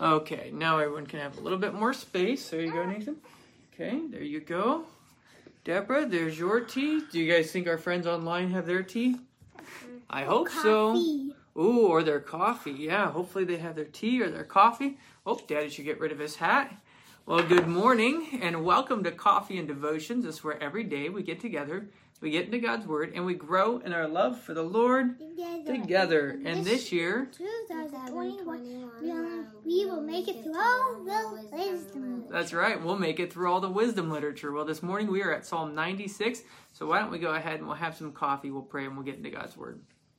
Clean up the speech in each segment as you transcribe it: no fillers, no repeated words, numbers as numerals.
Okay, now everyone can have a little bit more space. There you go, Nathan. Okay, there you go. Deborah, there's your tea. Do you guys think our friends online have their tea? I hope so. Ooh, or their coffee. Yeah, hopefully they have their tea or their coffee. Oh, Daddy should get rid of his hat. Well, good morning and welcome to Coffee and Devotions. This is where every day we get together, we get into God's Word, and we grow in our love for the Lord together. And this year, 2021, we will make it through all the wisdom literature. That's right, we'll make it through all the wisdom literature. Well, this morning we are at Psalm 96, so why don't we go ahead and we'll have some coffee, we'll pray, and we'll get into God's Word.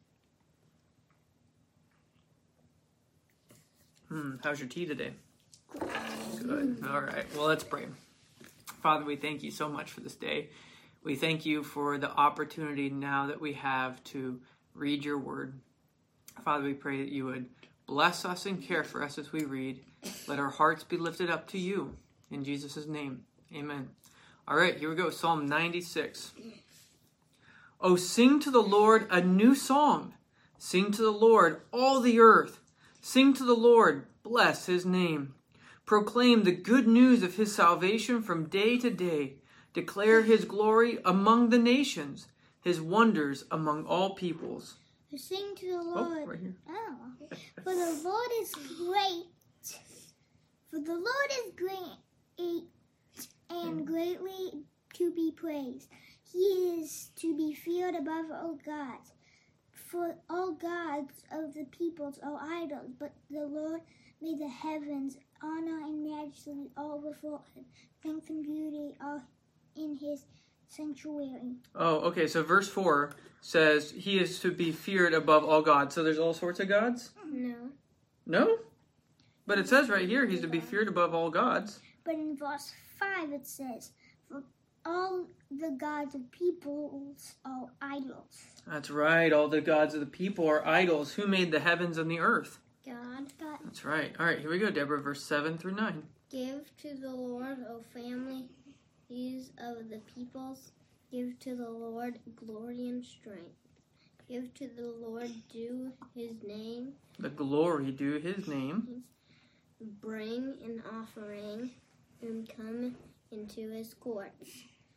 How's your tea today? Good. All right. Well, let's pray. Father, we thank you so much for this day. We thank you for the opportunity now that we have to read your word. Father, we pray that you would bless us and care for us as we read. Let our hearts be lifted up to you. In Jesus' name, amen. All right, here we go. Psalm 96. Oh, sing to the Lord a new song. Sing to the Lord, all the earth. Sing to the Lord, bless his name. Proclaim the good news of his salvation from day to day. Declare his glory among the nations, his wonders among all peoples. Sing to the Lord. Oh, right here. For the Lord is great. For the Lord is great and greatly to be praised. He is to be feared above all gods. For all gods of the peoples are idols, but the Lord made the heavens. Honor and majesty all before him. Strength and beauty are in his sanctuary. Oh, okay. So verse 4 says he is to be feared above all gods. So there's all sorts of gods? No. No? But it says right here he's to be feared above all gods. But in verse 5 it says, for all the gods of peoples are idols. That's right. All the gods of the people are idols. Who made the heavens and the earth? God. That's right. All right, here we go, Deborah, verse 7 through 9. Give to the Lord, O families of the peoples. Give to the Lord glory and strength. Give to the Lord due his name. The glory due his name. Bring an offering and come into his courts.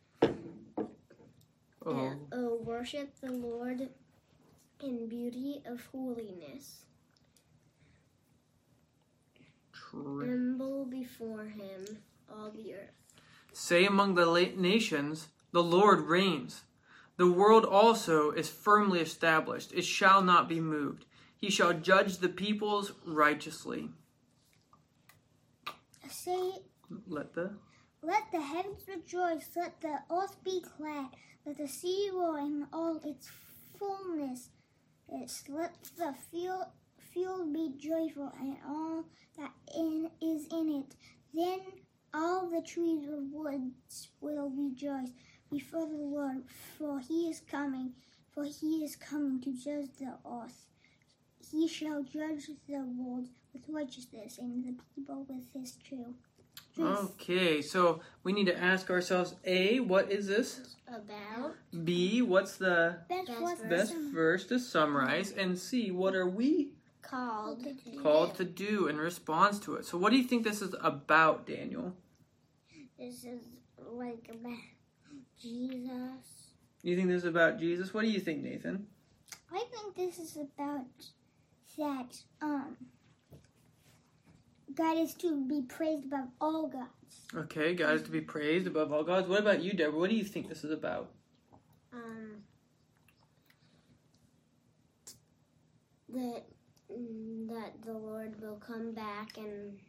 Oh, worship the Lord in beauty of holiness. Tremble before him, all the earth. Say among the nations, the Lord reigns. The world also is firmly established. It shall not be moved. He shall judge the peoples righteously. Say, let the heavens rejoice. Let the earth be glad. Let the sea roar in all its fullness. Let the field be joyful and all that is in it. Then all the trees of woods will rejoice before the Lord, for he is coming to judge the earth. He shall judge the world with righteousness and the people with his truth. Okay, so we need to ask ourselves, A, what is this about? B, what's the best verse to summarize? And C, what are we called to do in response to it? So what do you think this is about, Daniel? This is like about Jesus. You think this is about Jesus? What do you think, Nathan? I think this is about that God is to be praised above all gods. Okay, God is to be praised above all gods. What about you, Deborah? What do you think this is about? That the Lord will come back and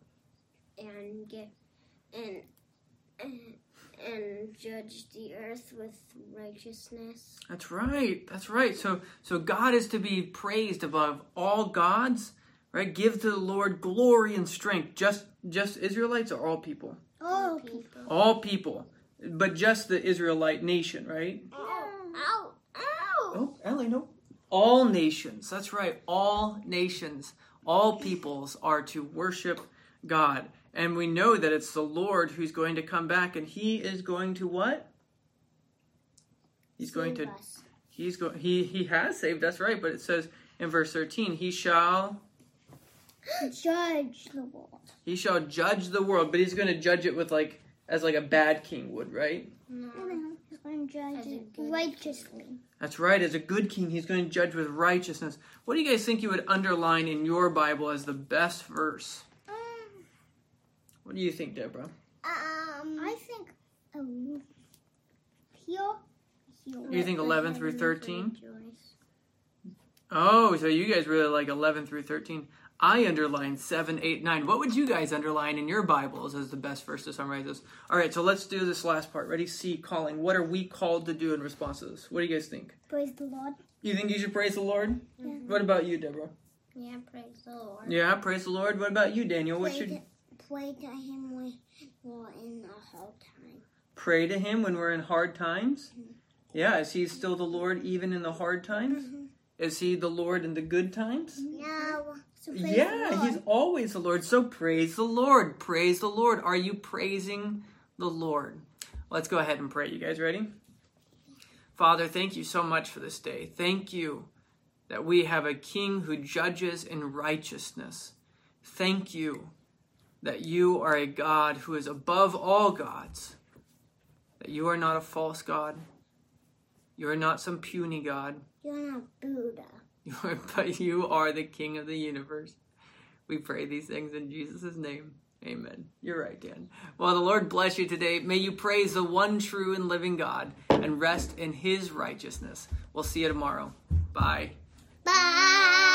judge the earth with righteousness. That's right. That's right. So God is to be praised above all gods, right? Give to the Lord glory and strength. Just Israelites or all people? All people. All people. But just the Israelite nation, right? Ow. Oh, Ellie, no. All nations. That's right. All nations. All peoples are to worship God. And we know that it's the Lord who's going to come back, and he is going to what? He's going to us. He has saved us, right? But it says in verse 13, he shall judge the world. He shall judge the world, but he's going to judge it with as a bad king would, right? No. He's going to judge As a it good righteously. That's right. As a good king, he's going to judge with righteousness. What do you guys think you would underline in your Bible as the best verse? What do you think, Deborah? I think here. You think 11 through 13? Rejoice. Oh, so you guys really like 11 through 13. I underlined 7, 8, 9. What would you guys underline in your Bibles as the best verse to summarize this? All right, so let's do this last part. Ready? C, calling. What are we called to do in response to this? What do you guys think? Praise the Lord. You think you should praise the Lord? Yeah. What about you, Deborah? Yeah, praise the Lord. Yeah, praise the Lord. What about you, Daniel? What should Pray to Him when we're in a hard time. pray to him when we're in hard times? Yeah, is he still the Lord even in the hard times? Is he the Lord in the good times? No. So praise the Yeah, Lord. he's always the Lord. So praise the Lord. Praise the Lord. Are you praising the Lord? Let's go ahead and pray. You guys ready? Father, thank you so much for this day. Thank you that we have a king who judges in righteousness. Thank you that you are a God who is above all gods, that you are not a false God. You are not some puny God. You're not Buddha. But you are the King of the universe. We pray these things in Jesus' name. Amen. You're right, Dan. Well, the Lord bless you today. May you praise the one true and living God and rest in his righteousness. We'll see you tomorrow. Bye. Bye.